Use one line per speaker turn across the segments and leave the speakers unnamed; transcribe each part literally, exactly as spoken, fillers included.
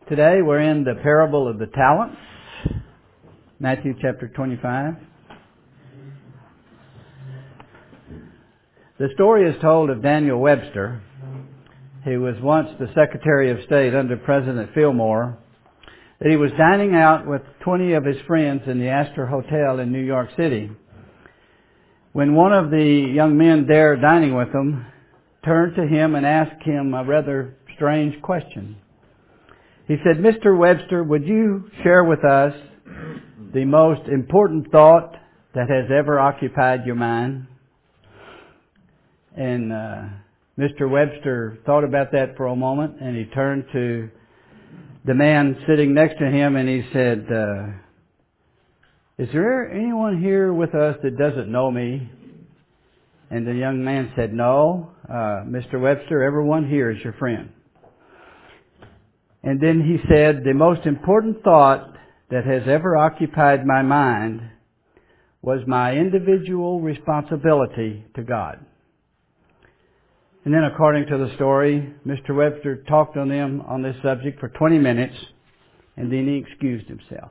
Today we're in the parable of the talents, Matthew chapter twenty-five. The story is told of Daniel Webster. He was once the Secretary of State under President Fillmore. That he was dining out with twenty of his friends in the Astor Hotel in New York City, when one of the young men there dining with him turned to him and asked him a rather strange question. He said, "Mister Webster, would you share with us the most important thought that has ever occupied your mind?" And uh, Mister Webster thought about that for a moment, and he turned to the man sitting next to him and he said, uh, "Is there anyone here with us that doesn't know me?" And the young man said, "No, uh, Mister Webster, everyone here is your friend." And then he said, "The most important thought that has ever occupied my mind was my individual responsibility to God." And then according to the story, Mister Webster talked on them on this subject for twenty minutes, and then he excused himself.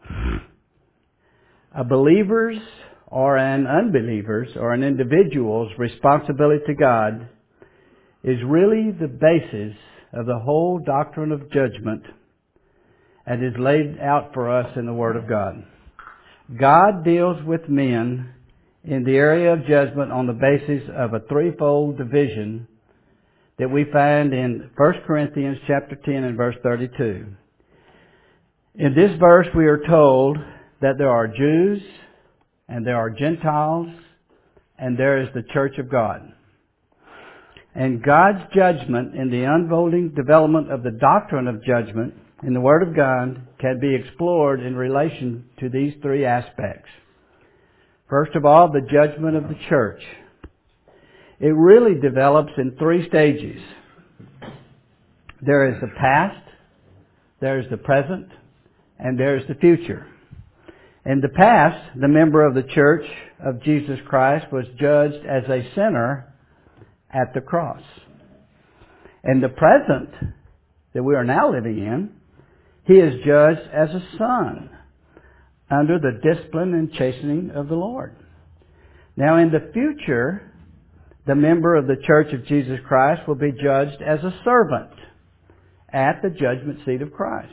A believer's or an unbeliever's or an individual's responsibility to God is really the basis of the whole doctrine of judgment and is laid out for us in the Word of God. God deals with men in the area of judgment on the basis of a threefold division that we find in First Corinthians chapter ten and verse thirty-two. In this verse we are told that there are Jews and there are Gentiles and there is the Church of God. And God's judgment in the unfolding development of the doctrine of judgment in the Word of God can be explored in relation to these three aspects. First of all, the judgment of the church. It really develops in three stages. There is the past, there is the present, and there is the future. In the past, the member of the Church of Jesus Christ was judged as a sinner at the cross. In the present that we are now living in, he is judged as a son under the discipline and chastening of the Lord. Now in the future, the member of the Church of Jesus Christ will be judged as a servant at the judgment seat of Christ.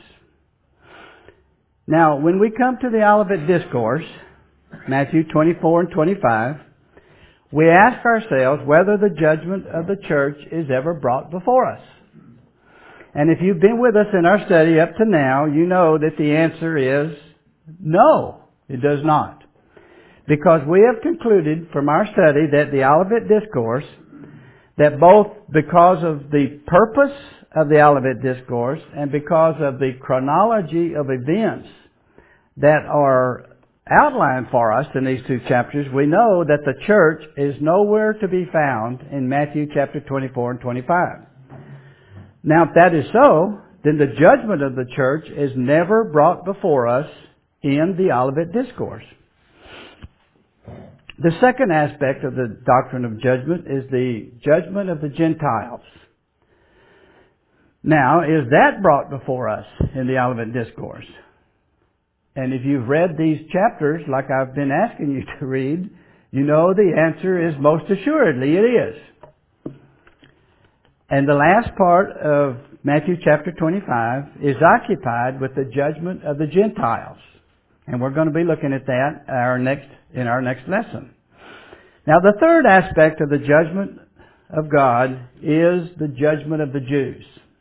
Now, when we come to the Olivet Discourse, Matthew twenty-four and twenty-five, we ask ourselves whether the judgment of the church is ever brought before us. And if you've been with us in our study up to now, you know that the answer is no, it does not. Because we have concluded from our study that the Olivet Discourse, that both because of the purpose of the Olivet Discourse and because of the chronology of events that are outlined for us in these two chapters, we know that the church is nowhere to be found in Matthew chapter twenty-four and twenty-five. Now, if that is so, then the judgment of the church is never brought before us in the Olivet Discourse. The second aspect of the doctrine of judgment is the judgment of the Gentiles. Now, is that brought before us in the Olivet Discourse? And if you've read these chapters like I've been asking you to read, you know the answer is most assuredly it is. And the last part of Matthew chapter twenty-five is occupied with the judgment of the Gentiles. And we're going to be looking at that our next, in our next lesson. Now the third aspect of the judgment of God is the judgment of the Jews.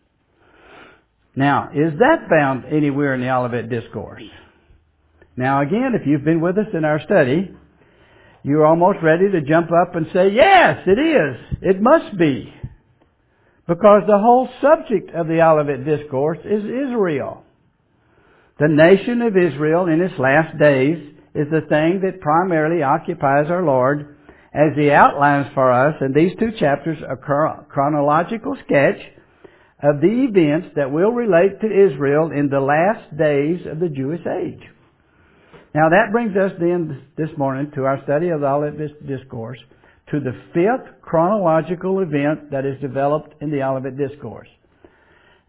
Now, is that found anywhere in the Olivet Discourse? Now again, if you've been with us in our study, you're almost ready to jump up and say, yes, it is. It must be. Because the whole subject of the Olivet Discourse is Israel. The nation of Israel in its last days is the thing that primarily occupies our Lord, as He outlines for us in these two chapters a chronological sketch of the events that will relate to Israel in the last days of the Jewish age. Now that brings us then this morning to our study of the Olivet Discourse, to the fifth chronological event that is developed in the Olivet Discourse.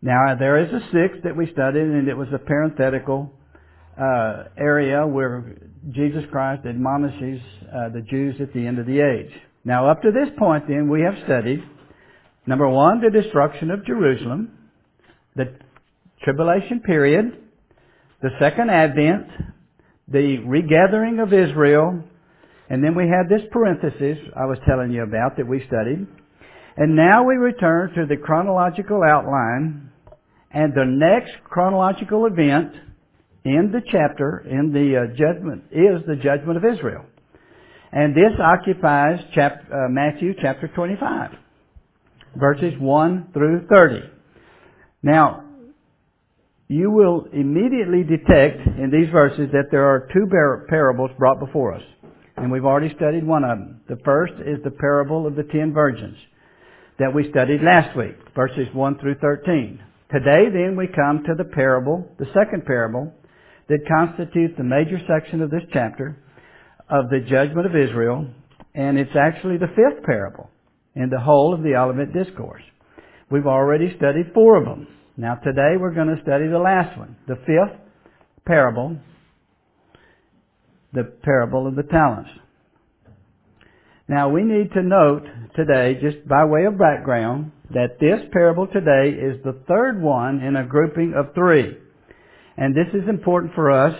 Now, there is a sixth that we studied, and it was a parenthetical uh, area where Jesus Christ admonishes uh, the Jews at the end of the age. Now, up to this point, then, we have studied, number one, the destruction of Jerusalem, the tribulation period, the second advent, the regathering of Israel, and then we had this parenthesis I was telling you about that we studied. And now we return to the chronological outline, and the next chronological event in the chapter, in the uh, judgment, is the judgment of Israel. And this occupies chap- uh, Matthew chapter twenty-five, verses one through thirty. Now, you will immediately detect in these verses that there are two par- parables brought before us. And we've already studied one of them. The first is the parable of the ten virgins that we studied last week, verses one through thirteen. Today, then, we come to the parable, the second parable, that constitutes the major section of this chapter of the judgment of Israel, and it's actually the fifth parable in the whole of the Olivet Discourse. We've already studied four of them. Now, today, we're going to study the last one, the fifth parable, the parable of the talents. Now, we need to note today, just by way of background, that this parable today is the third one in a grouping of three. And this is important for us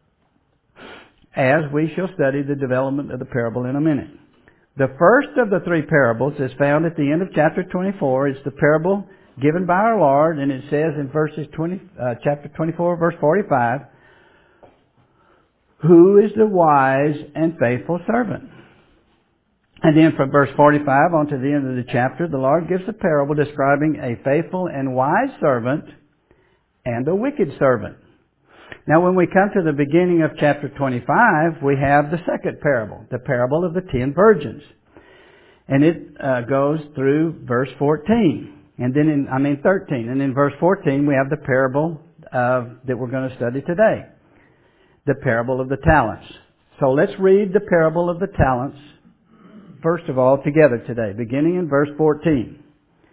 as we shall study the development of the parable in a minute. The first of the three parables is found at the end of chapter twenty-four. It's the parable given by our Lord, and it says in verses twenty, uh, chapter twenty-four, verse forty-five, "Who is the wise and faithful servant?" And then from verse forty-five on to the end of the chapter, the Lord gives a parable describing a faithful and wise servant and a wicked servant. Now, when we come to the beginning of chapter twenty-five, we have the second parable, the parable of the ten virgins. And it uh, goes through verse fourteen. And then in, I mean thirteen. And in verse fourteen, we have the parable uh, that we're going to study today. The parable of the talents. So let's read the parable of the talents first of all together today, beginning in verse fourteen.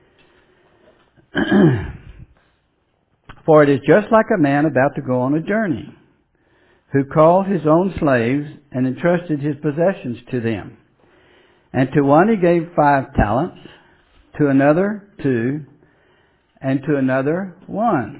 "For it is just like a man about to go on a journey, who called his own slaves and entrusted his possessions to them. And to one he gave five talents, to another two, and to another one."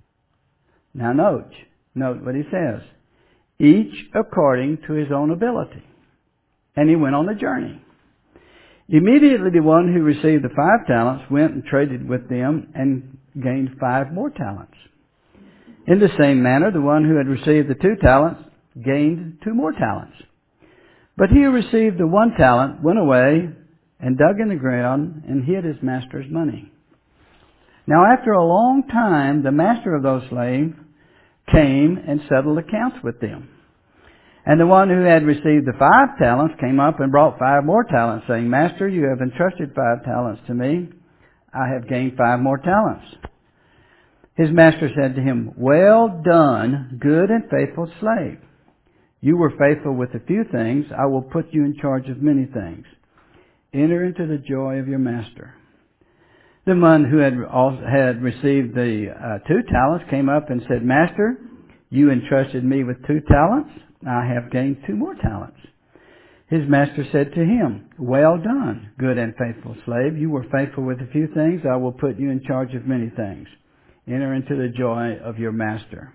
Now note, note what he says. "Each according to his own ability. And he went on a journey. Immediately the one who received the five talents went and traded with them and gained five more talents. In the same manner, the one who had received the two talents gained two more talents. But he who received the one talent went away and dug in the ground and hid his master's money. Now after a long time, the master of those slaves came and settled accounts with them. And the one who had received the five talents came up and brought five more talents, saying, 'Master, you have entrusted five talents to me. I have gained five more talents.' His master said to him, 'Well done, good and faithful slave. You were faithful with a few things. I will put you in charge of many things. Enter into the joy of your master.' The one who had also had received the uh, two talents came up and said, 'Master, you entrusted me with two talents. I have gained two more talents.' His master said to him, 'Well done, good and faithful slave. You were faithful with a few things. I will put you in charge of many things. Enter into the joy of your master.'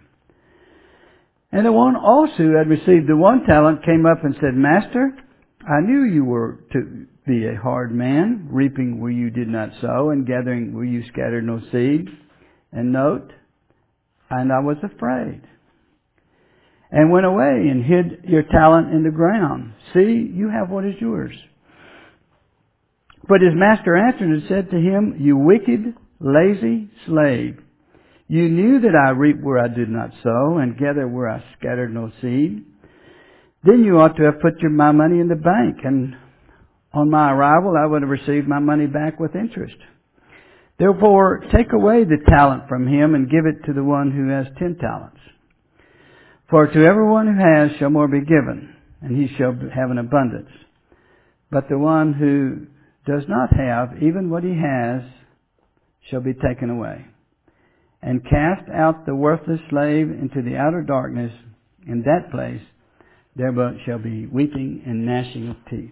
And the one also who had received the one talent came up and said, 'Master, I knew you were to be a hard man, reaping where you did not sow, and gathering where you scattered no seed. And note, and I was afraid, and went away and hid your talent in the ground. See, you have what is yours.' But his master answered and said to him, 'You wicked, lazy slave. You knew that I reap where I did not sow, and gather where I scattered no seed. Then you ought to have put your, my money in the bank, and on my arrival I would have received my money back with interest. Therefore, take away the talent from him and give it to the one who has ten talents. For to everyone who has shall more be given, and he shall have an abundance. But the one who does not have, even what he has, shall be taken away. and cast out the worthless slave into the outer darkness. In that place there shall be weeping and gnashing of teeth.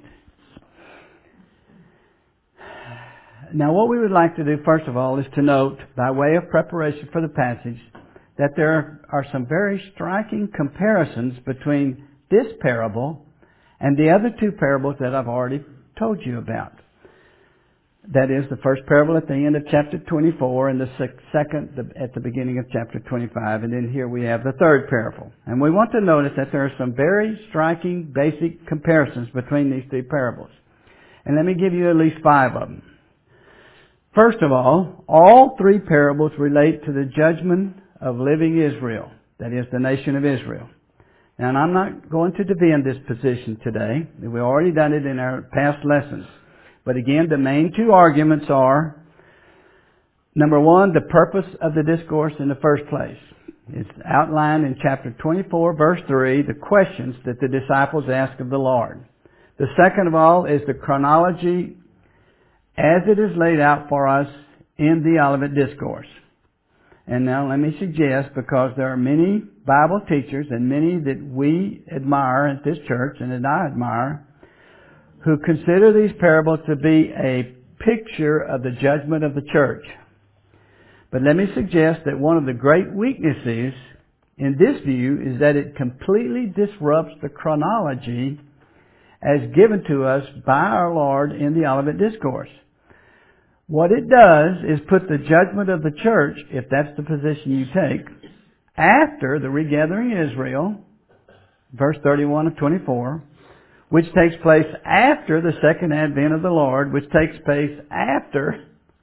Now what we would like to do first of all is to note, by way of preparation for the passage, that there are some very striking comparisons between this parable and the other two parables that I've already told you about. That is, the first parable at the end of chapter twenty-four and the second at the beginning of chapter twenty-five. And then here we have the third parable. And we want to notice that there are some very striking basic comparisons between these three parables. And let me give you at least five of them. First of all, all three parables relate to the judgment of living Israel. That is, the nation of Israel. Now, and I'm not going to defend this position today. We've already done it in our past lessons. But again, the main two arguments are, number one, the purpose of the discourse in the first place. It's outlined in chapter twenty-four, verse three, the questions that the disciples ask of the Lord. The second of all is the chronology as it is laid out for us in the Olivet Discourse. And now let me suggest, because there are many Bible teachers and many that we admire at this church and that I admire, who consider these parables to be a picture of the judgment of the church. But let me suggest that one of the great weaknesses in this view is that it completely disrupts the chronology as given to us by our Lord in the Olivet Discourse. What it does is put the judgment of the church, if that's the position you take, after the regathering of Israel, verse thirty-one of twenty-four, which takes place after the second advent of the Lord, which takes place after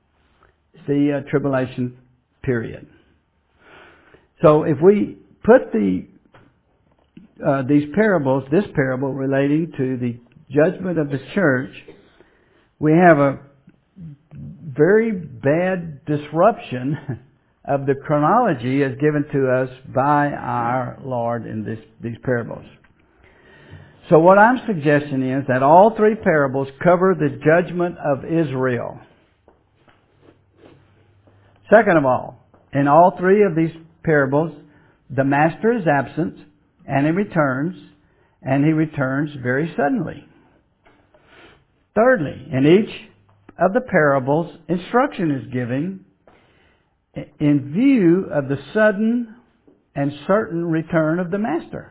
the uh, tribulation period. So if we put the uh, these parables, this parable relating to the judgment of the church, we have a very bad disruption of the chronology as given to us by our Lord in this, these parables. So what I'm suggesting is that all three parables cover the judgment of Israel. Second of all, in all three of these parables, the master is absent and he returns, and he returns very suddenly. Thirdly, in each of the parables, instruction is given in view of the sudden and certain return of the master.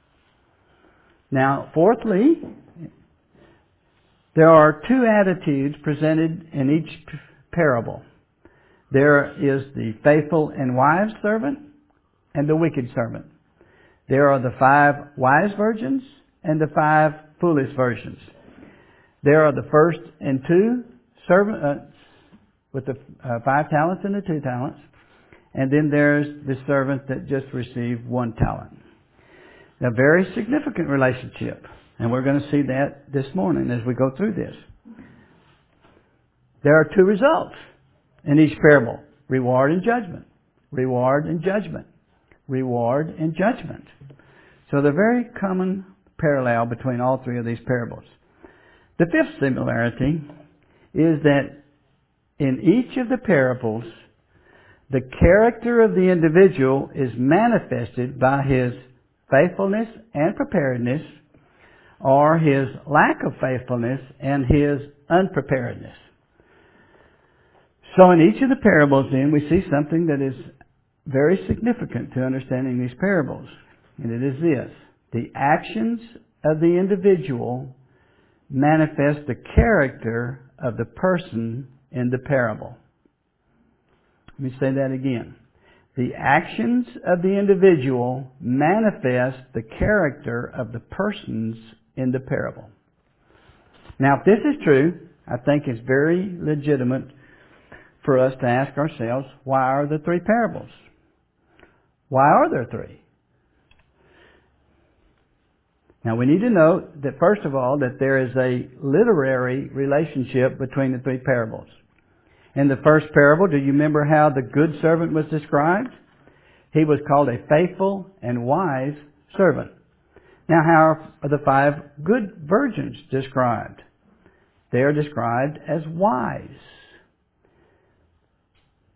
Now, fourthly, there are two attitudes presented in each parable. There is the faithful and wise servant and the wicked servant. There are the five wise virgins and the five foolish virgins. There are the first and two servants uh, with the uh, five talents and the two talents. And then there's the servant that just received one talent. A very significant relationship. And we're going to see that this morning as we go through this. There are two results in each parable. Reward and judgment. Reward and judgment. Reward and judgment. So the very common parallel between all three of these parables. The fifth similarity is that in each of the parables, the character of the individual is manifested by his faithfulness and preparedness, or his lack of faithfulness and his unpreparedness. So in each of the parables then, we see something that is very significant to understanding these parables. And it is this: the actions of the individual manifest the character of the person in the parable. Let me say that again. The actions of the individual manifest the character of the persons in the parable. Now, if this is true, I think it's very legitimate for us to ask ourselves, why are there three parables? Why are there three? Now, we need to note that, first of all, that there is a literary relationship between the three parables. In the first parable, do you remember how the good servant was described? He was called a faithful and wise servant. Now, how are the five good virgins described? They are described as wise.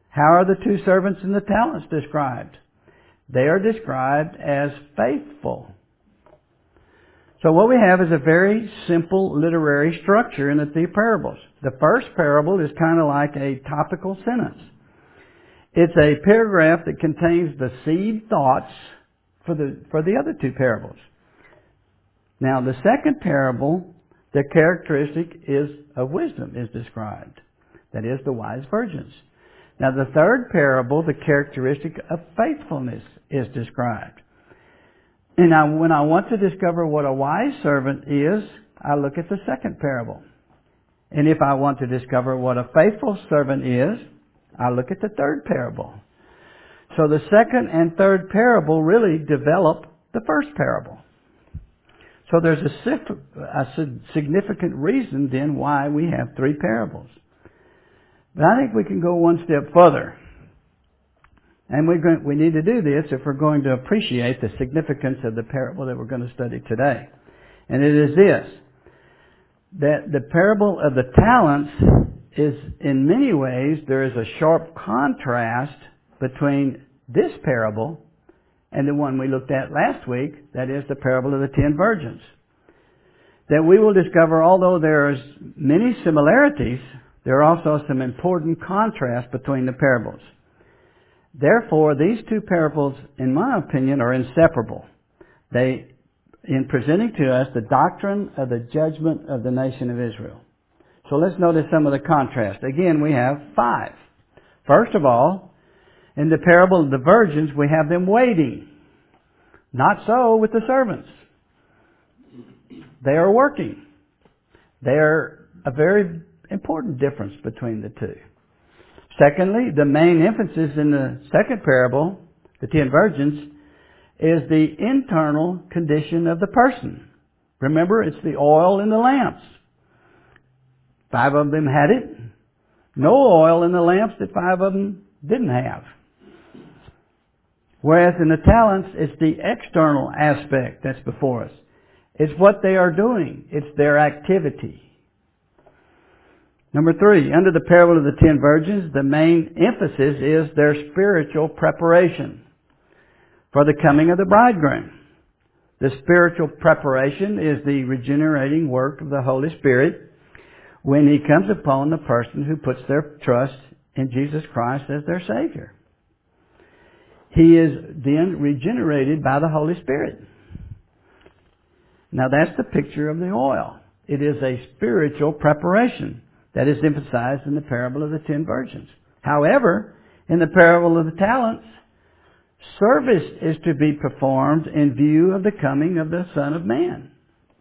How are the two servants and the talents described? They are described as faithful. So what we have is a very simple literary structure in the three parables. The first parable is kind of like a topical sentence. It's a paragraph that contains the seed thoughts for the, for the other two parables. Now the second parable, the characteristic is of wisdom is described. That is, the wise virgins. Now the third parable, the characteristic of faithfulness is described. And now when I want to discover what a wise servant is, I look at the second parable. And if I want to discover what a faithful servant is, I look at the third parable. So the second and third parable really develop the first parable. So there's a, a significant reason then why we have three parables. But I think we can go one step further. And we're going, we need to do this if we're going to appreciate the significance of the parable that we're going to study today. And it is this, that the parable of the talents is, in many ways, there is a sharp contrast between this parable and the one we looked at last week, that is the parable of the ten virgins. That we will discover, although there's many similarities, there are also some important contrasts between the parables. Therefore, these two parables, in my opinion, are inseparable. They, in presenting to us the doctrine of the judgment of the nation of Israel. So let's notice some of the contrast. Again, we have five. First of all, in the parable of the virgins, we have them waiting. Not so with the servants. They are working. They are a very important difference between the two. Secondly, the main emphasis in the second parable, the ten virgins, is the internal condition of the person. Remember, it's the oil in the lamps. Five of them had it. No oil in the lamps that five of them didn't have. Whereas in the talents, it's the external aspect that's before us. It's what they are doing. It's their activity. Number three, under the parable of the ten virgins, the main emphasis is their spiritual preparation for the coming of the bridegroom. The spiritual preparation is the regenerating work of the Holy Spirit when He comes upon the person who puts their trust in Jesus Christ as their Savior. He is then regenerated by the Holy Spirit. Now that's the picture of the oil. It is a spiritual preparation that is emphasized in the parable of the ten virgins. However, in the parable of the talents, service is to be performed in view of the coming of the Son of Man.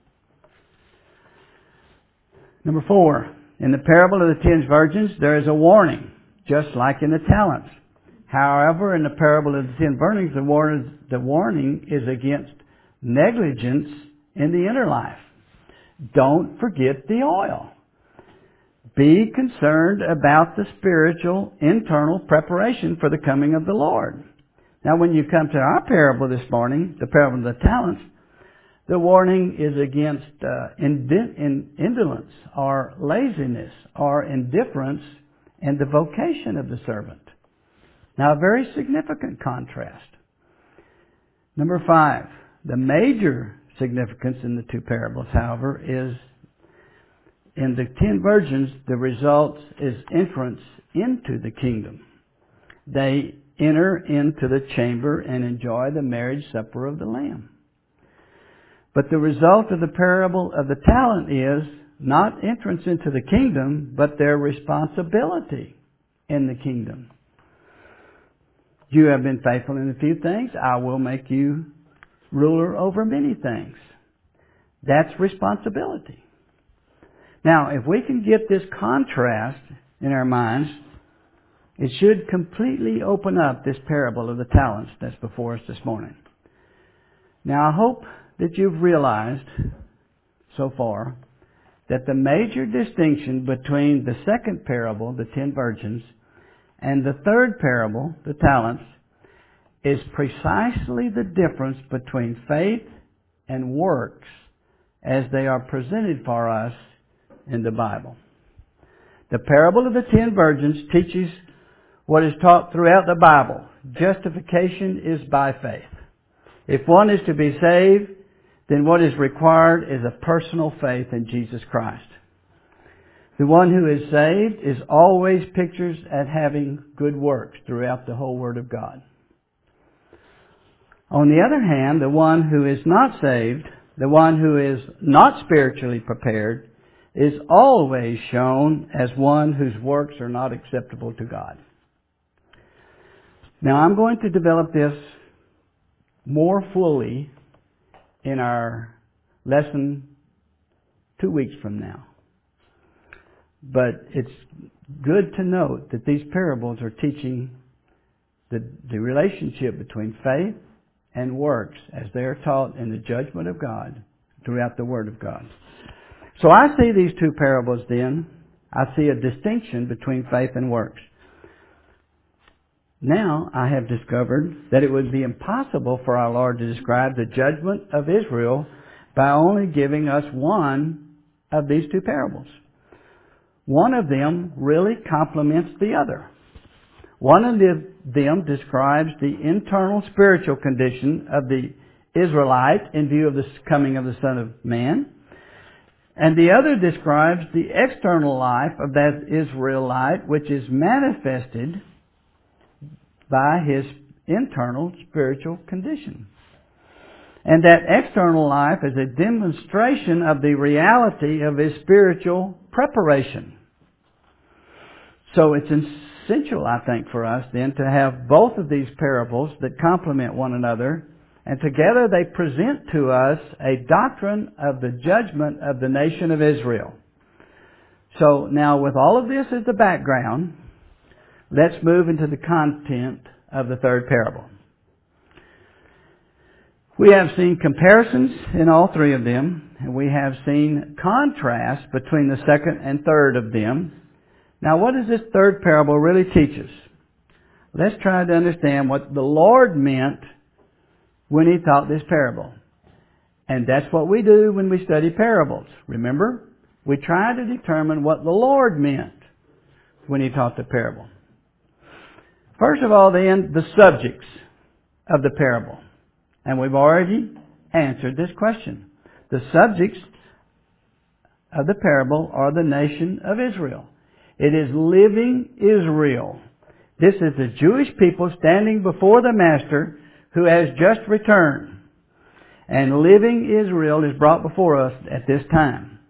Number four, in the parable of the ten virgins, there is a warning, just like in the talents. However, in the parable of the ten virgins, the warning, the warning is against negligence in the inner life. Don't forget the oil. Be concerned about the spiritual internal preparation for the coming of the Lord. Now, when you come to our parable this morning, the parable of the talents, the warning is against uh, indolence or laziness or indifference in the vocation of the servant. Now, a very significant contrast. Number five, the major significance in the two parables, however, is in the ten virgins, the result is entrance into the kingdom. They enter into the chamber and enjoy the marriage supper of the Lamb. But the result of the parable of the talent is not entrance into the kingdom, but their responsibility in the kingdom. You have been faithful in a few things. I will make you ruler over many things. That's responsibility. Now, if we can get this contrast in our minds, it should completely open up this parable of the talents that's before us this morning. Now, I hope that you've realized so far that the major distinction between the second parable, the ten virgins, and the third parable, the talents, is precisely the difference between faith and works as they are presented for us in the Bible. The parable of the ten virgins teaches what is taught throughout the Bible. Justification is by faith. If one is to be saved, then what is required is a personal faith in Jesus Christ. The one who is saved is always pictures at having good works throughout the whole Word of God. On the other hand, the one who is not saved, the one who is not spiritually prepared, is always shown as one whose works are not acceptable to God. Now, I'm going to develop this more fully in our lesson two weeks from now. But it's good to note that these parables are teaching the, the relationship between faith and works as they are taught in the judgment of God throughout the Word of God. So I see these two parables then. I see a distinction between faith and works. Now I have discovered that it would be impossible for our Lord to describe the judgment of Israel by only giving us one of these two parables. One of them really complements the other. One of them describes the internal spiritual condition of the Israelite in view of the coming of the Son of Man. And the other describes the external life of that Israelite, which is manifested by his internal spiritual condition. And that external life is a demonstration of the reality of his spiritual preparation. So it's essential, I think, for us then to have both of these parables that complement one another, and together they present to us a doctrine of the judgment of the nation of Israel. So now with all of this as the background, let's move into the content of the third parable. We have seen comparisons in all three of them, and we have seen contrast between the second and third of them. Now, what does this third parable really teach us? Let's try to understand what the Lord meant when He taught this parable. And that's what we do when we study parables. Remember? We try to determine what the Lord meant when He taught the parable. First of all, then, the subjects of the parable. And we've already answered this question. The subjects of the parable are the nation of Israel. It is living Israel. This is the Jewish people standing before the Master who has just returned. And living Israel is brought before us at this time.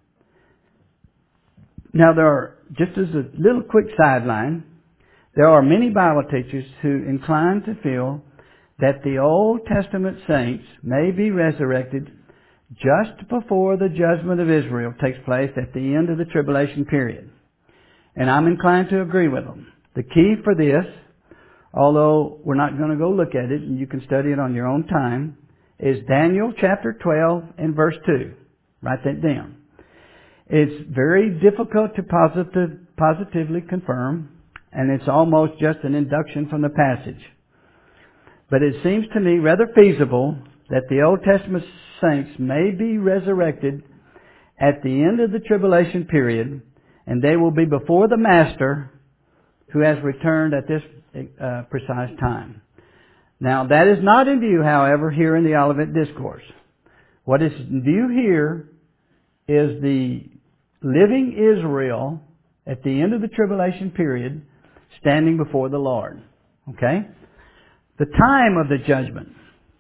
Now there are, just as a little quick sideline, there are many Bible teachers who incline to feel that the Old Testament saints may be resurrected just before the judgment of Israel takes place at the end of the tribulation period. And I'm inclined to agree with them. The key for this, although we're not going to go look at it and you can study it on your own time, is Daniel chapter twelve and verse two. Write that down. It's very difficult to positive, positively confirm, and it's almost just an induction from the passage. But it seems to me rather feasible that the Old Testament saints may be resurrected at the end of the tribulation period, and they will be before the Master who has returned at this uh, precise time. Now, that is not in view, however, here in the Olivet Discourse. What is in view here is the living Israel at the end of the tribulation period standing before the Lord. Okay? The time of the judgment.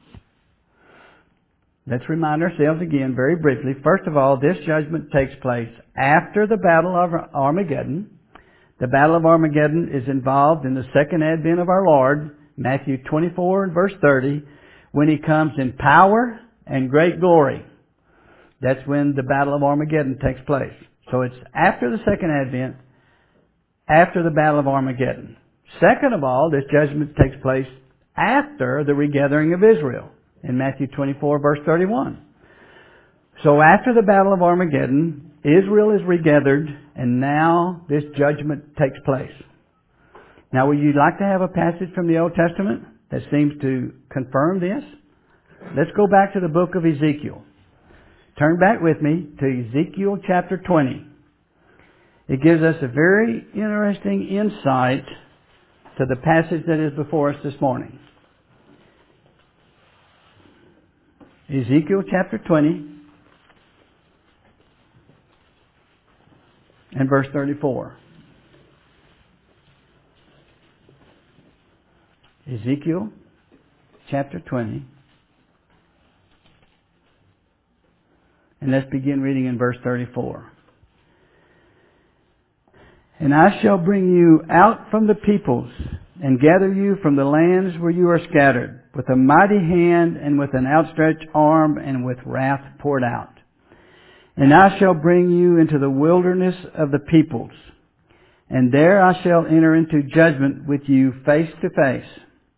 Let's remind ourselves again very briefly. First of all, this judgment takes place after the Battle of Armageddon. The Battle of Armageddon is involved in the second advent of our Lord, Matthew twenty-four and verse thirty, when He comes in power and great glory. That's when the Battle of Armageddon takes place. So it's after the second advent, after the Battle of Armageddon. Second of all, this judgment takes place after the regathering of Israel in Matthew twenty-four verse thirty-one. So after the Battle of Armageddon, Israel is regathered, and now this judgment takes place. Now, would you like to have a passage from the Old Testament that seems to confirm this? Let's go back to the book of Ezekiel. Turn back with me to Ezekiel chapter twenty. It gives us a very interesting insight to the passage that is before us this morning. Ezekiel chapter twenty and verse thirty-four. Ezekiel chapter twenty. And let's begin reading in verse thirty-four. And I shall bring you out from the peoples, and gather you from the lands where you are scattered, with a mighty hand, and with an outstretched arm, and with wrath poured out. And I shall bring you into the wilderness of the peoples, and there I shall enter into judgment with you face to face.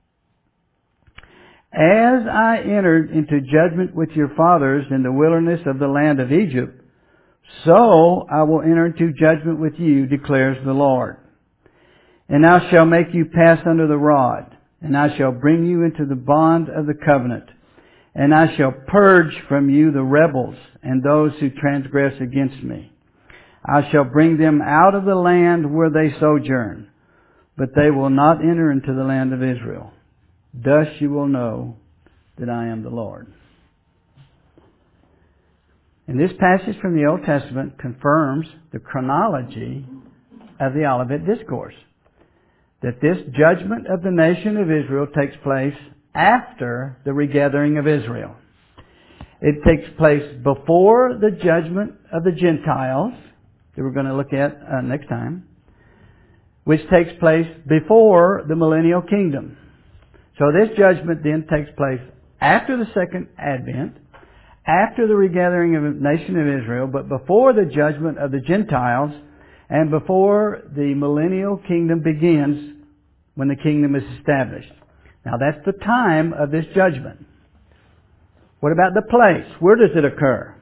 As I entered into judgment with your fathers in the wilderness of the land of Egypt, so I will enter into judgment with you, declares the Lord. And I shall make you pass under the rod, and I shall bring you into the bond of the covenant, and I shall purge from you the rebels and those who transgress against me. I shall bring them out of the land where they sojourn, but they will not enter into the land of Israel. Thus you will know that I am the Lord. And this passage from the Old Testament confirms the chronology of the Olivet Discourse. That this judgment of the nation of Israel takes place after the regathering of Israel. It takes place before the judgment of the Gentiles, that we're going to look at uh, next time, which takes place before the millennial kingdom. So this judgment then takes place after the second advent, after the regathering of the nation of Israel, but before the judgment of the Gentiles, and before the millennial kingdom begins, when the kingdom is established. Now that's the time of this judgment. What about the place? Where does it occur?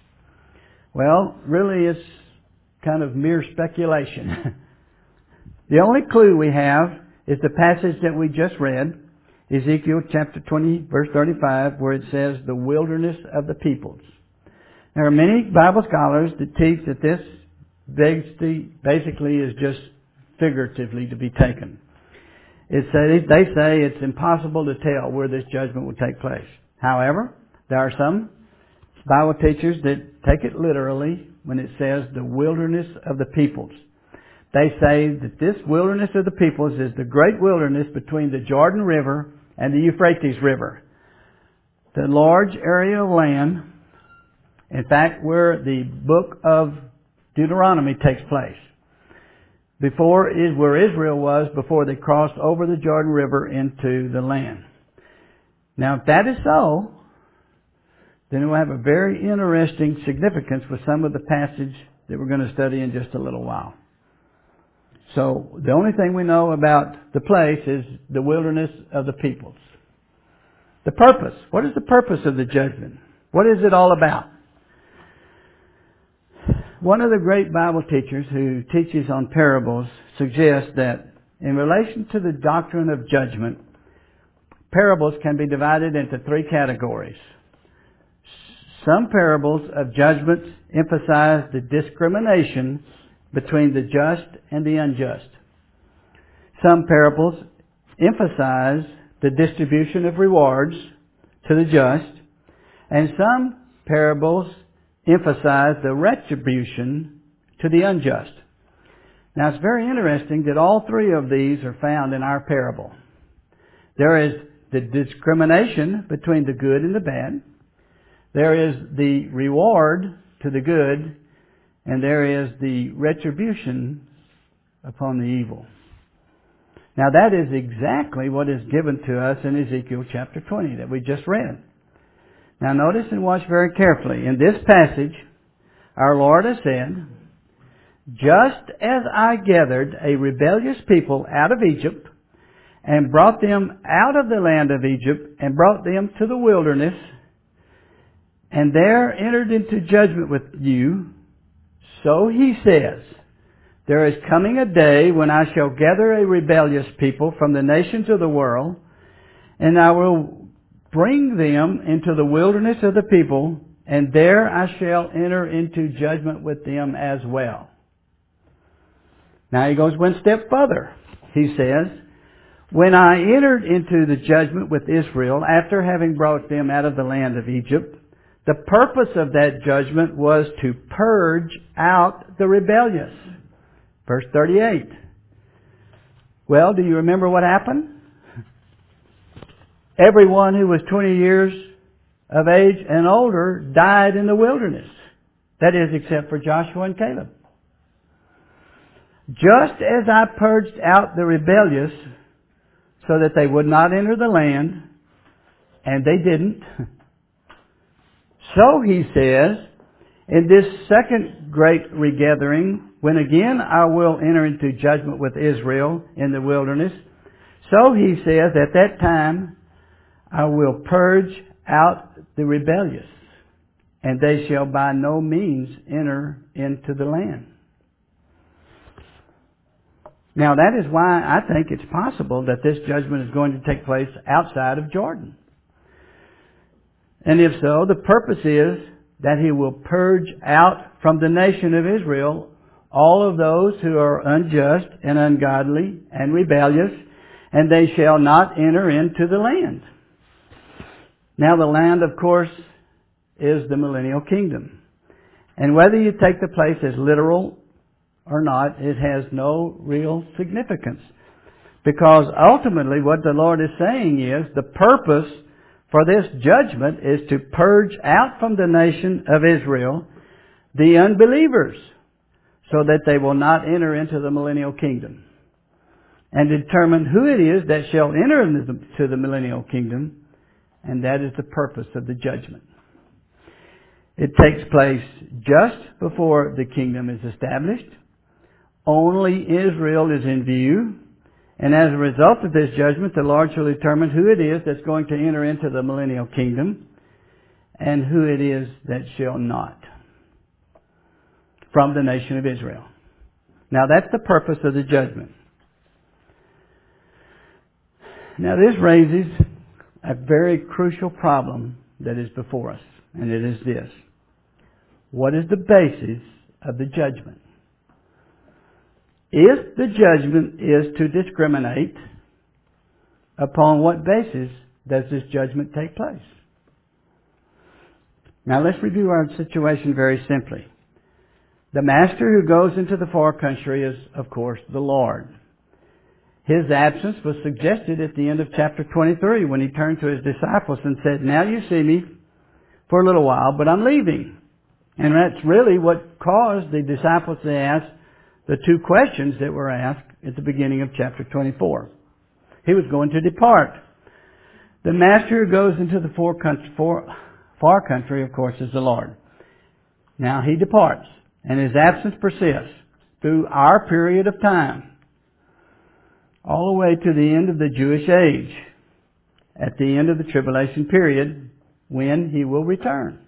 Well, really it's kind of mere speculation. The only clue we have is the passage that we just read, Ezekiel chapter twenty, verse thirty-five, where it says, the wilderness of the peoples. There are many Bible scholars that teach that this basically is just figuratively to be taken. It say, they say it's impossible to tell where this judgment will take place. However, there are some Bible teachers that take it literally when it says the wilderness of the peoples. They say that this wilderness of the peoples is the great wilderness between the Jordan River and the Euphrates River. The large area of land, in fact, where the book of Deuteronomy takes place. Before is where Israel was before they crossed over the Jordan River into the land. Now, if that is so, then it will have a very interesting significance with some of the passage that we're going to study in just a little while. So, the only thing we know about the place is the wilderness of the peoples. The purpose. What is the purpose of the judgment? What is it all about? One of the great Bible teachers who teaches on parables suggests that in relation to the doctrine of judgment, parables can be divided into three categories. Some parables of judgment emphasize the discrimination between the just and the unjust. Some parables emphasize the distribution of rewards to the just, and some parables emphasize the retribution to the unjust. Now it's very interesting that all three of these are found in our parable. There is the discrimination between the good and the bad. There is the reward to the good, and there is the retribution upon the evil. Now that is exactly what is given to us in Ezekiel chapter twenty that we just read. Now notice and watch very carefully. In this passage, our Lord has said, just as I gathered a rebellious people out of Egypt and brought them out of the land of Egypt and brought them to the wilderness and there entered into judgment with you, so he says, there is coming a day when I shall gather a rebellious people from the nations of the world, and I will bring them into the wilderness of the people, and there I shall enter into judgment with them as well. Now he goes one step further. He says, When I entered into the judgment with Israel after having brought them out of the land of Egypt, the purpose of that judgment was to purge out the rebellious. Verse thirty-eight. Well, do you remember what happened? Everyone who was twenty years of age and older died in the wilderness. That is, except for Joshua and Caleb. Just as I purged out the rebellious so that they would not enter the land, and they didn't, so he says, in this second great regathering, when again I will enter into judgment with Israel in the wilderness, so he says, at that time I will purge out the rebellious, and they shall by no means enter into the land. Now that is why I think it's possible that this judgment is going to take place outside of Jordan. And if so, the purpose is that he will purge out from the nation of Israel all of those who are unjust and ungodly and rebellious, and they shall not enter into the land. Now the land, of course, is the millennial kingdom. And whether you take the place as literal or not, it has no real significance. Because ultimately what the Lord is saying is the purpose for this judgment is to purge out from the nation of Israel the unbelievers so that they will not enter into the millennial kingdom, and determine who it is that shall enter into the millennial kingdom, and that is the purpose of the judgment. It takes place just before the kingdom is established. Only Israel is in view. And as a result of this judgment, the Lord shall determine who it is that's going to enter into the millennial kingdom and who it is that shall not from the nation of Israel. Now that's the purpose of the judgment. Now this raises a very crucial problem that is before us, and it is this. What is the basis of the judgment? If the judgment is to discriminate, upon what basis does this judgment take place? Now let's review our situation very simply. The master who goes into the far country is, of course, the Lord. His absence was suggested at the end of chapter twenty-three when he turned to his disciples and said, "Now you see me for a little while, but I'm leaving." And that's really what caused the disciples to ask the two questions that were asked at the beginning of chapter twenty-four. He was going to depart. The master who goes into the far country, far, far country, of course, is the Lord. Now he departs, and his absence persists through our period of time, all the way to the end of the Jewish age, at the end of the tribulation period, when he will return.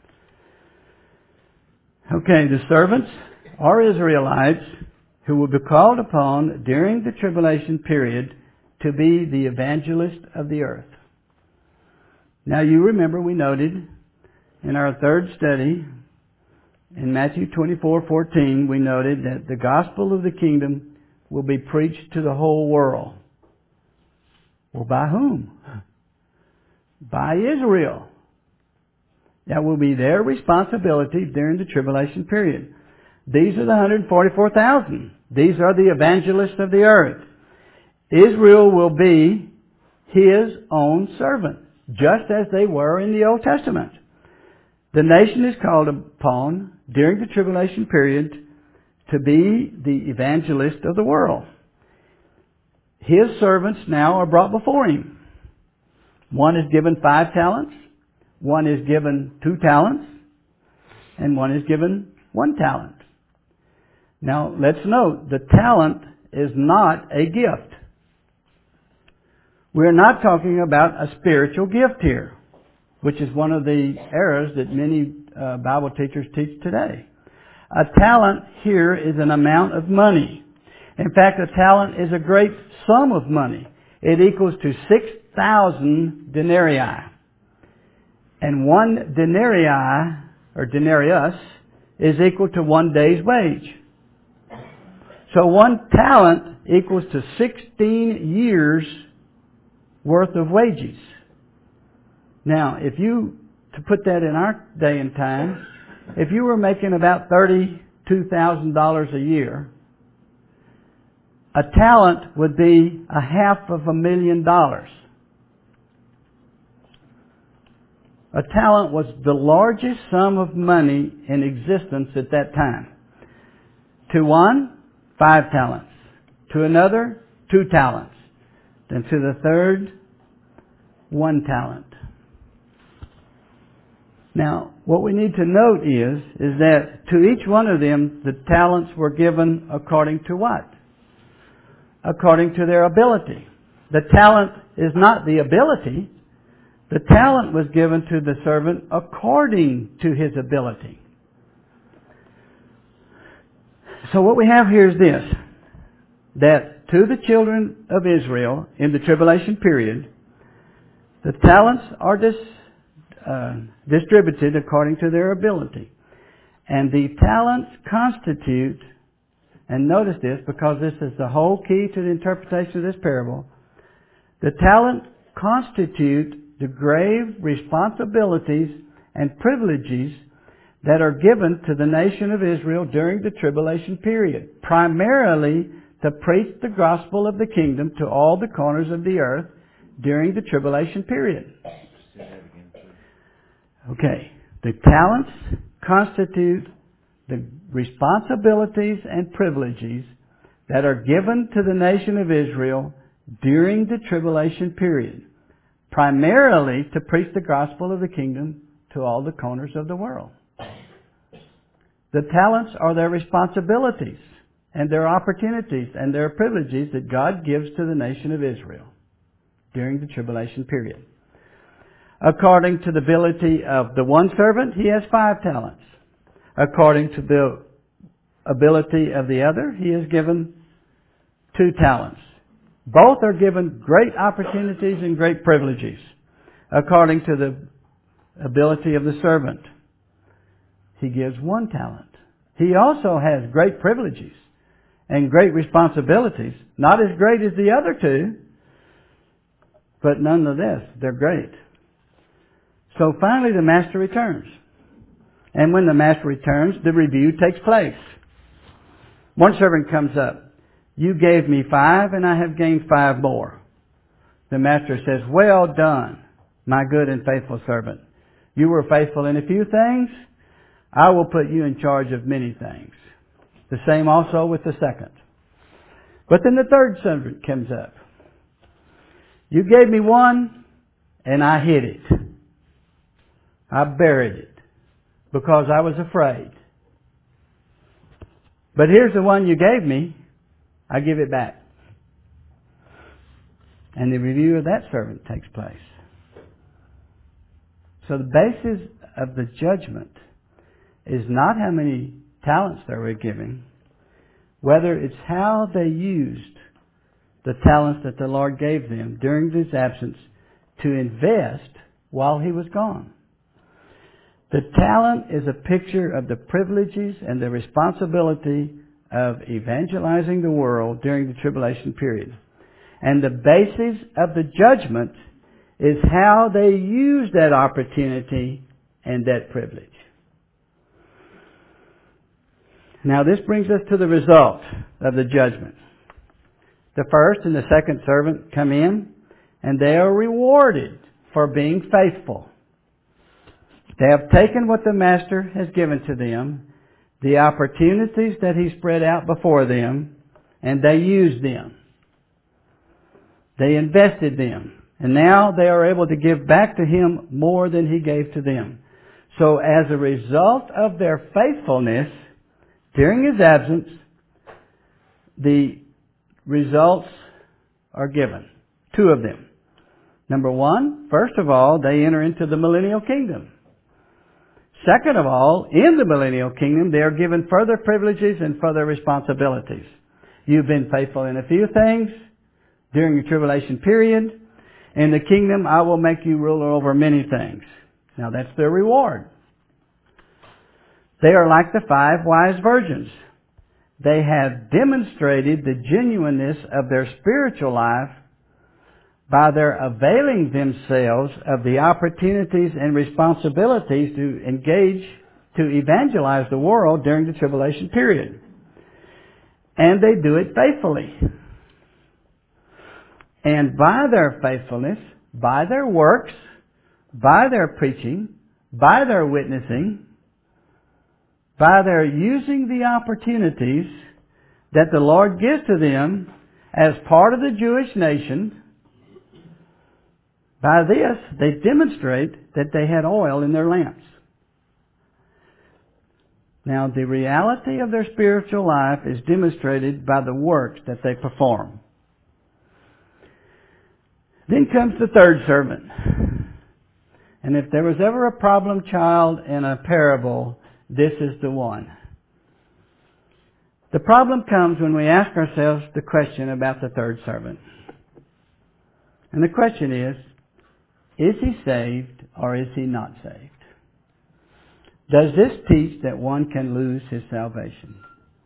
Okay, the servants are Israelites who will be called upon during the tribulation period to be the evangelist of the earth. Now you remember we noted in our third study in Matthew twenty-four fourteen, we noted that the gospel of the kingdom will be preached to the whole world. Well, by whom? By Israel. That will be their responsibility during the tribulation period. These are the one hundred forty-four thousand. These are the evangelists of the earth. Israel will be His own servant, just as they were in the Old Testament. The nation is called upon during the tribulation period to be the evangelist of the world. His servants now are brought before Him. One is given five talents, one is given two talents, and one is given one talent. Now, let's note, the talent is not a gift. We're not talking about a spiritual gift here, which is one of the errors that many uh, Bible teachers teach today. A talent here is an amount of money. In fact, a talent is a great sum of money. It equals to six thousand denarii. And one denarii, or denarius, is equal to one day's wage. So one talent equals to sixteen years worth of wages. Now, if you, to put that in our day and time, if you were making about thirty-two thousand dollars a year, a talent would be a half of a million dollars. A talent was the largest sum of money in existence at that time. To one, five talents. To another, two talents. Then to the third, one talent. Now, what we need to note is, is that to each one of them, the talents were given according to what? According to their ability. The talent is not the ability. The talent was given to the servant according to his ability. So what we have here is this, that to the children of Israel in the tribulation period, the talents are dis, uh, distributed according to their ability. And the talents constitute, and notice this because this is the whole key to the interpretation of this parable, the talent constitute the grave responsibilities and privileges that are given to the nation of Israel during the tribulation period, primarily to preach the gospel of the kingdom to all the corners of the earth during the tribulation period. Okay, the talents constitute the responsibilities and privileges that are given to the nation of Israel during the tribulation period, primarily to preach the gospel of the kingdom to all the corners of the world. The talents are their responsibilities and their opportunities and their privileges that God gives to the nation of Israel during the tribulation period. According to the ability of the one servant, he has five talents. According to the ability of the other, he is given two talents. Both are given great opportunities and great privileges. According to the ability of the servant, he gives one talent. He also has great privileges and great responsibilities. Not as great as the other two, but nonetheless, they're great. So finally the master returns. And when the master returns, the review takes place. One servant comes up. You gave me five, and I have gained five more. The master says, well done, my good and faithful servant. You were faithful in a few things. I will put you in charge of many things. The same also with the second. But then the third servant comes up. You gave me one, and I hid it. I buried it because I was afraid. But here's the one you gave me. I give it back. And the review of that servant takes place. So the basis of the judgment is not how many talents they were given, whether it's how they used the talents that the Lord gave them during his absence to invest while he was gone. The talent is a picture of the privileges and the responsibility of evangelizing the world during the tribulation period. And the basis of the judgment is how they use that opportunity and that privilege. Now this brings us to the result of the judgment. The first and the second servant come in, and they are rewarded for being faithful. They have taken what the master has given to them, the opportunities that he spread out before them, and they used them. They invested them. And now they are able to give back to him more than he gave to them. So as a result of their faithfulness during his absence, the results are given. Two of them. Number one, first of all, they enter into the millennial kingdom. Second of all, in the millennial kingdom, they are given further privileges and further responsibilities. You've been faithful in a few things during the tribulation period. In the kingdom, I will make you ruler over many things. Now that's their reward. They are like the five wise virgins. they have demonstrated the genuineness of their spiritual life by their availing themselves of the opportunities and responsibilities to engage, to evangelize the world during the tribulation period. And they do it faithfully. And by their faithfulness, by their works, by their preaching, by their witnessing, by their using the opportunities that the Lord gives to them as part of the Jewish nation, by this they demonstrate that they had oil in their lamps. Now, the reality of their spiritual life is demonstrated by the works that they perform. Then comes the third servant. And if there was ever a problem child in a parable, this is the one. The problem comes when we ask ourselves the question about the third servant. And the question is, is he saved or is he not saved? Does this teach that one can lose his salvation?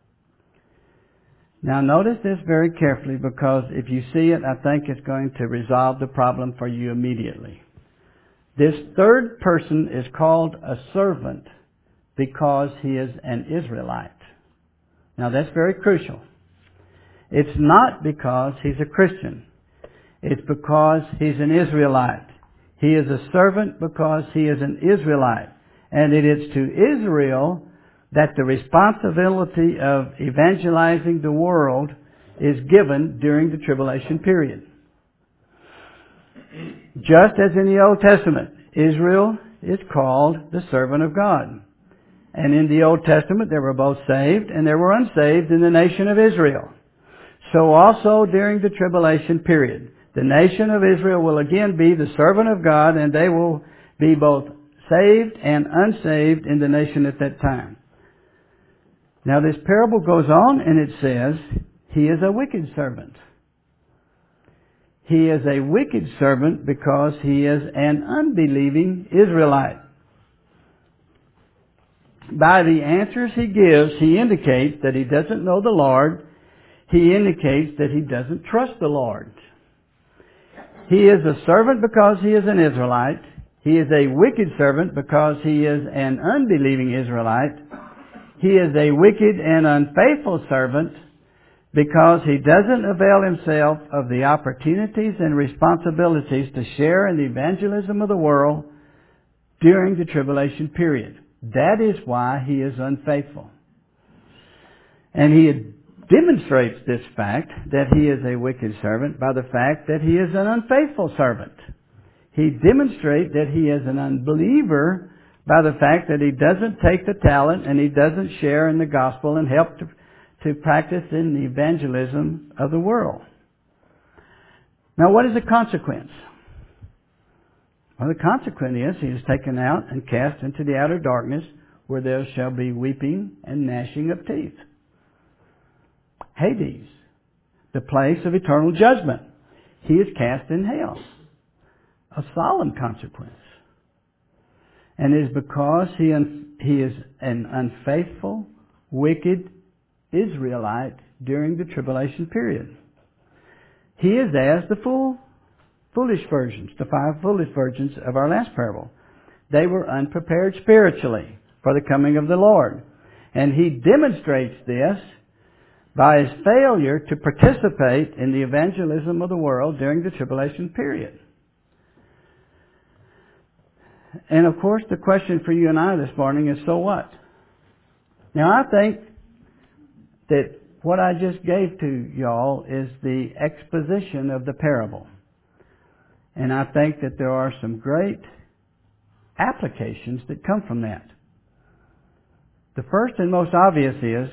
Now notice this very carefully, because if you see it, I think it's going to resolve the problem for you immediately. This third person is called a servant because he is an Israelite. Now that's very crucial. It's not because he's a Christian. It's because he's an Israelite. He is a servant because he is an Israelite. And it is to Israel that the responsibility of evangelizing the world is given during the tribulation period. Just as in the Old Testament, Israel is called the servant of God. And in the Old Testament, there were both saved and there were unsaved in the nation of Israel. So also during the tribulation period, the nation of Israel will again be the servant of God, and they will be both saved and unsaved in the nation at that time. Now this parable goes on and it says, he is a wicked servant. He is a wicked servant because he is an unbelieving Israelite. By the answers he gives, he indicates that he doesn't know the Lord. He indicates that he doesn't trust the Lord. He is a servant because he is an Israelite. He is a wicked servant because he is an unbelieving Israelite. He is a wicked and unfaithful servant because he doesn't avail himself of the opportunities and responsibilities to share in the evangelism of the world during the tribulation period. That is why he is unfaithful. And he demonstrates this fact that he is a wicked servant by the fact that he is an unfaithful servant. He demonstrates that he is an unbeliever by the fact that he doesn't take the talent and he doesn't share in the gospel and help to, to practice in the evangelism of the world. Now, what is the consequence? Well, the consequence is he is taken out and cast into the outer darkness, where there shall be weeping and gnashing of teeth. Hades, the place of eternal judgment. He is cast in hell. A solemn consequence. And it is because he, un- he is an unfaithful, wicked Israelite during the tribulation period. He is as the full, foolish virgins, the five foolish virgins of our last parable. They were unprepared spiritually for the coming of the Lord. And he demonstrates this by his failure to participate in the evangelism of the world during the tribulation period. And of course, the question for you and I this morning is, so what? Now, I think that what I just gave to y'all is the exposition of the parable. And I think that there are some great applications that come from that. The first and most obvious is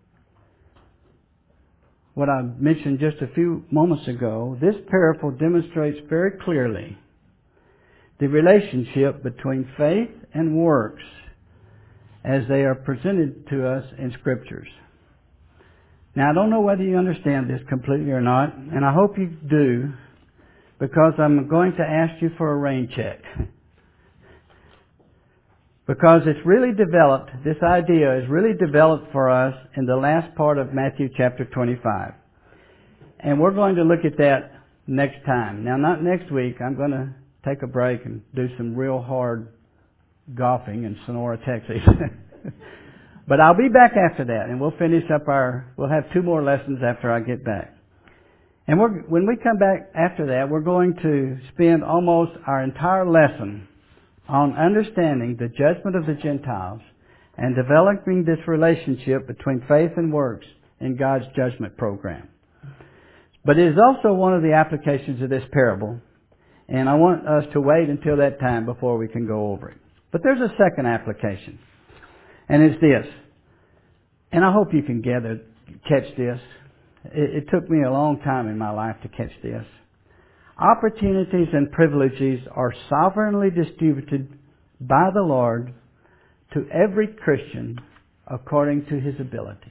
what I mentioned just a few moments ago. This parable demonstrates very clearly the relationship between faith and works as they are presented to us in Scriptures. Now, I don't know whether you understand this completely or not, and I hope you do, because I'm going to ask you for a rain check. Because it's really developed, this idea is really developed for us in the last part of Matthew chapter twenty-five. And we're going to look at that next time. Now, not next week. I'm going to take a break and do some real hard golfing in Sonora, Texas. But I'll be back after that, and we'll finish up our, we'll have two more lessons after I get back. And we're, when we come back after that, we're going to spend almost our entire lesson on understanding the judgment of the Gentiles and developing this relationship between faith and works in God's judgment program. But it is also one of the applications of this parable, and I want us to wait until that time before we can go over it. But there's a second application, and it's this. And I hope you can gather, catch this. It, it took me a long time in my life to catch this. Opportunities and privileges are sovereignly distributed by the Lord to every Christian according to his ability.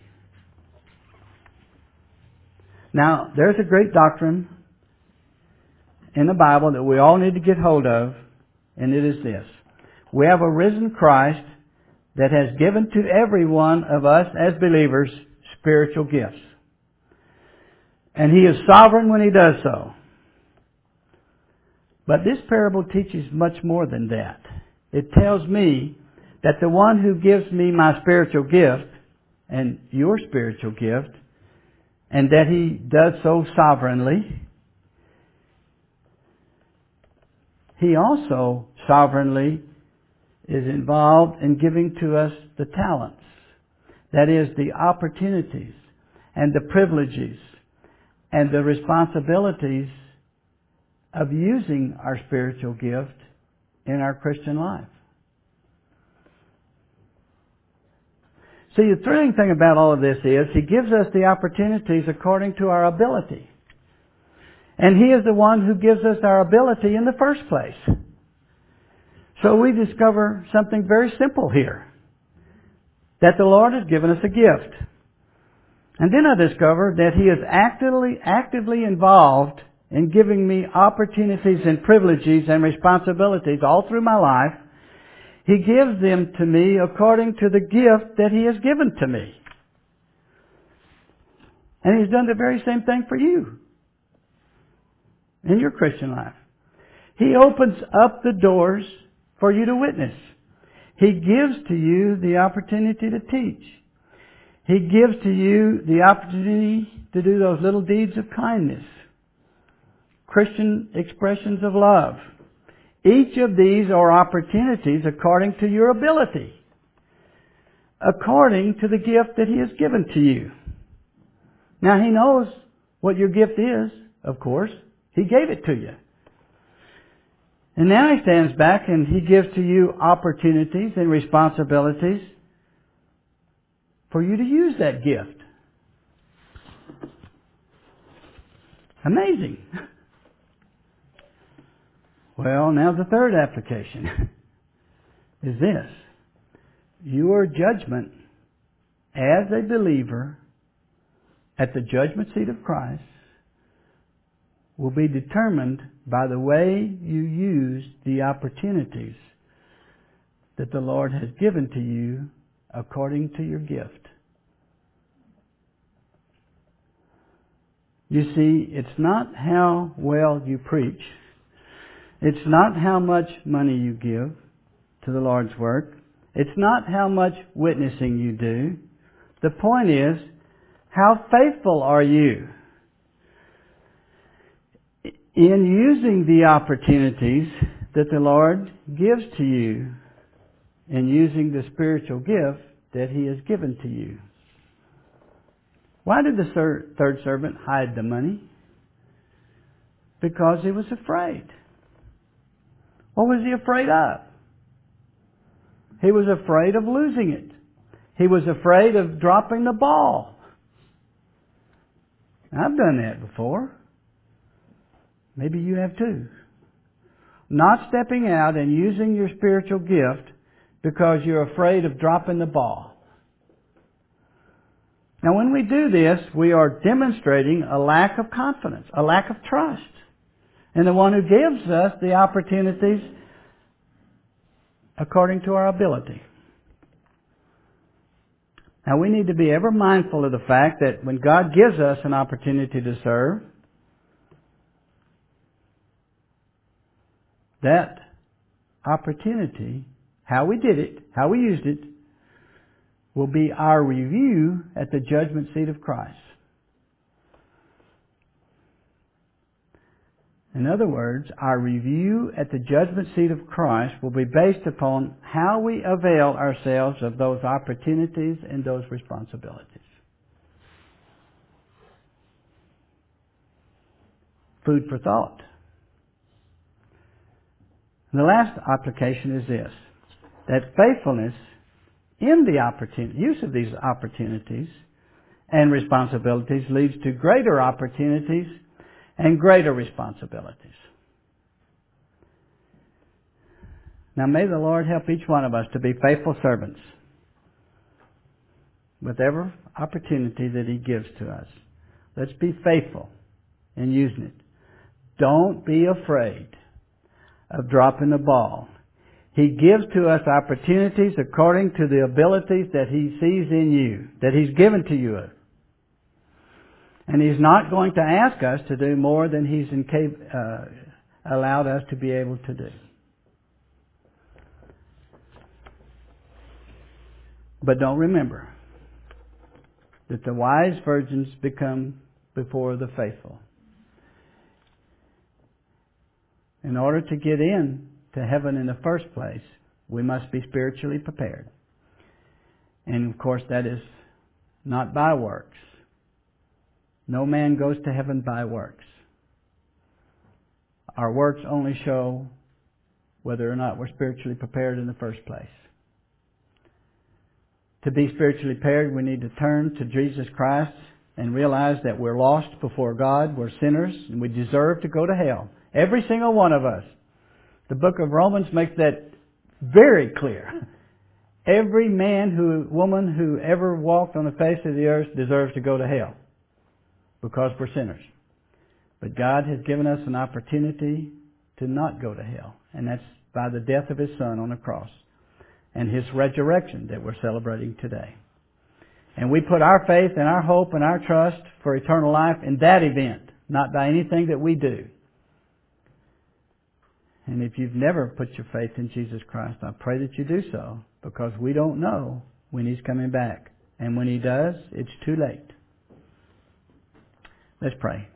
Now, there's a great doctrine in the Bible that we all need to get hold of, and it is this. We have a risen Christ that has given to every one of us as believers spiritual gifts. And He is sovereign when He does so. But this parable teaches much more than that. It tells me that the one who gives me my spiritual gift, and your spiritual gift, and that He does so sovereignly, He also sovereignly is involved in giving to us the talents. That is, the opportunities and the privileges and the responsibilities of using our spiritual gift in our Christian life. See, the thrilling thing about all of this is He gives us the opportunities according to our ability. And He is the one who gives us our ability in the first place. So we discover something very simple here. That the Lord has given us a gift. And then I discover that He is actively, actively involved in giving me opportunities and privileges and responsibilities all through my life. He gives them to me according to the gift that He has given to me. And He's done the very same thing for you in your Christian life. He opens up the doors for you to witness. He gives to you the opportunity to teach. He gives to you the opportunity to do those little deeds of kindness, Christian expressions of love. Each of these are opportunities according to your ability, according to the gift that He has given to you. Now, He knows what your gift is, of course. He gave it to you. And now He stands back and He gives to you opportunities and responsibilities for you to use that gift. Amazing. Well, now the third application is this. Your judgment as a believer at the judgment seat of Christ will be determined by the way you use the opportunities that the Lord has given to you according to your gift. You see, it's not how well you preach. It's not how much money you give to the Lord's work. It's not how much witnessing you do. The point is, how faithful are you in using the opportunities that the Lord gives to you and using the spiritual gift that He has given to you? Why did the third servant hide the money? Because he was afraid. What was he afraid of? He was afraid of losing it. He was afraid of dropping the ball. I've done that before. Maybe you have too. Not stepping out and using your spiritual gift because you're afraid of dropping the ball. Now, when we do this, we are demonstrating a lack of confidence, a lack of trust in the one who gives us the opportunities according to our ability. Now we need to be ever mindful of the fact that when God gives us an opportunity to serve, that opportunity, how we did it, how we used it, will be our review at the judgment seat of Christ. In other words, our review at the judgment seat of Christ will be based upon how we avail ourselves of those opportunities and those responsibilities. Food for thought. And the last application is this, that faithfulness in the opportunity, use of these opportunities and responsibilities leads to greater opportunities and greater responsibilities. Now may the Lord help each one of us to be faithful servants with every opportunity that He gives to us. Let's be faithful in using it. Don't be afraid of dropping the ball. He gives to us opportunities according to the abilities that He sees in you, that He's given to you. And He's not going to ask us to do more than He's incap- uh, allowed us to be able to do. But don't remember that the wise virgins become before the faithful. In order to get in to heaven in the first place, we must be spiritually prepared. And of course that is not by works. No man goes to heaven by works. Our works only show whether or not we're spiritually prepared in the first place. To be spiritually prepared, we need to turn to Jesus Christ and realize that we're lost before God, we're sinners, and we deserve to go to hell. Every single one of us. The book of Romans makes that very clear. Every man, who, woman who ever walked on the face of the earth deserves to go to hell because we're sinners. But God has given us an opportunity to not go to hell, and that's by the death of His Son on the cross and His resurrection that we're celebrating today. And we put our faith and our hope and our trust for eternal life in that event, not by anything that we do. And if you've never put your faith in Jesus Christ, I pray that you do so, because we don't know when He's coming back. And when He does, it's too late. Let's pray.